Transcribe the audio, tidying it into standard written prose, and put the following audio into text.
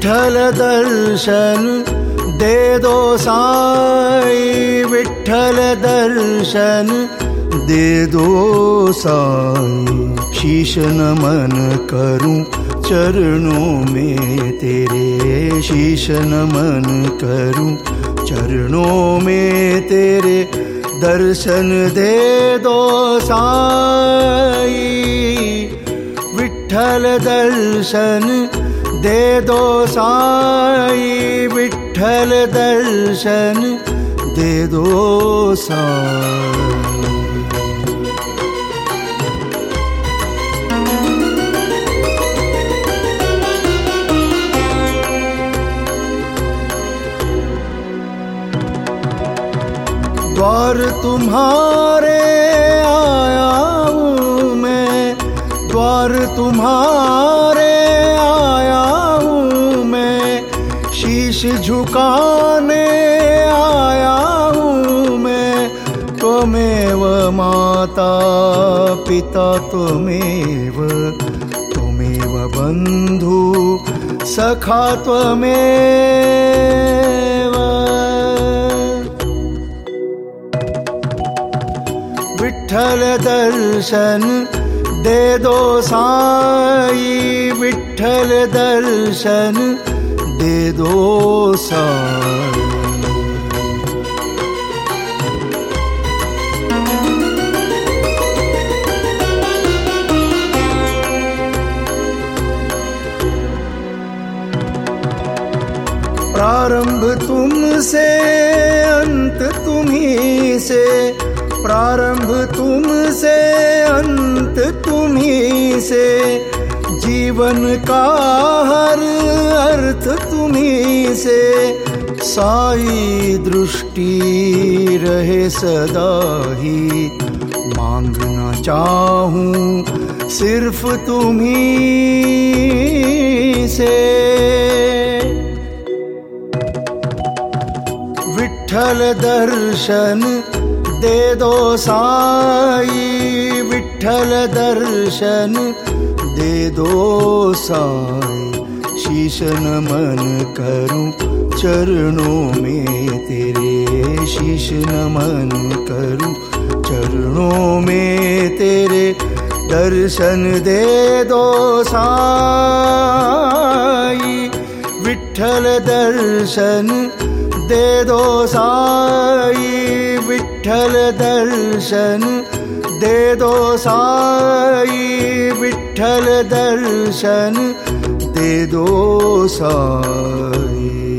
विठ्ठल दर्शन दे दो साई, विठ्ठल दर्शन दे दो साई। शीश नमन करूं चरणों में तेरे, शीश नमन करूं चरणों में तेरे। दर्शन दे दो साई, विठ्ठल दर्शन दे दो साई, विठ्ठल दर्शन दे दो साई। द्वार तुम्हारे आया हूँ मैं, द्वार तुम्हारे आया हूँ मैं। शीश झुकाने आया हूँ मैं। त्वमेव माता पिता त्वमेव, त्वमेव बंधु सखा त्वमेव। विठ्ठल दर्शन दे दो साई, विठ्ठल दर्शन दे दो साई। प्रारंभ तुमसे अंत तुम्ही से, प्रारंभ तुमसे अंत तुम्ही से। जीवन का हर अर्थ तुम्ही से। साई दृष्टि रहे सदा ही, मांगना चाहूं सिर्फ तुम्ही से। विठ्ठल दर्शन दे दो साई, विठ्ठल दर्शन दे दो साई। शीश नमन करूं चरणों में तेरे, शीश नमन करूं चरणों में तेरे। दर्शन दे दो साई, विठ्ठल दर्शन दे दो साई, विठ्ठल दर्शन दे दो साई, विठ्ठल दर्शन दे दो साई।